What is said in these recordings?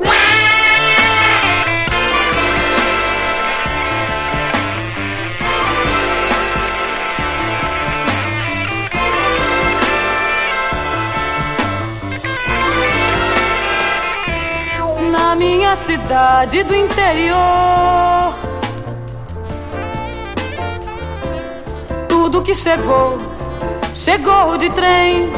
Na minha cidade do interior, tudo que chegou, chegou de trem.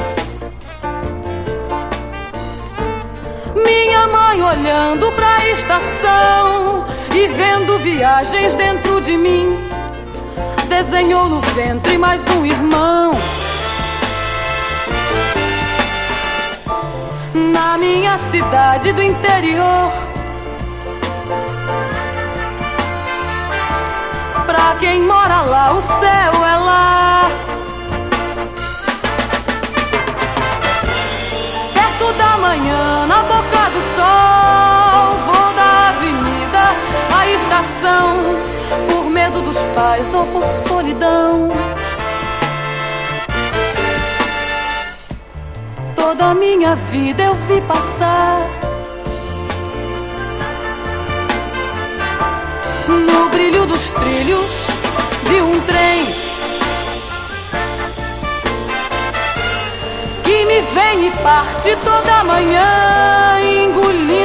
Minha mãe olhando pra estação e vendo viagens dentro de mim, desenhou no ventre mais um irmão. Na minha cidade do interior, pra quem mora lá, o céu é lá. Perto da manhã, na boca do sol, vou da avenida à estação, por medo dos pais ou por solidão. Toda a minha vida eu vi passar no brilho dos trilhos de um trem que me vem e parte toda manhã, engolindo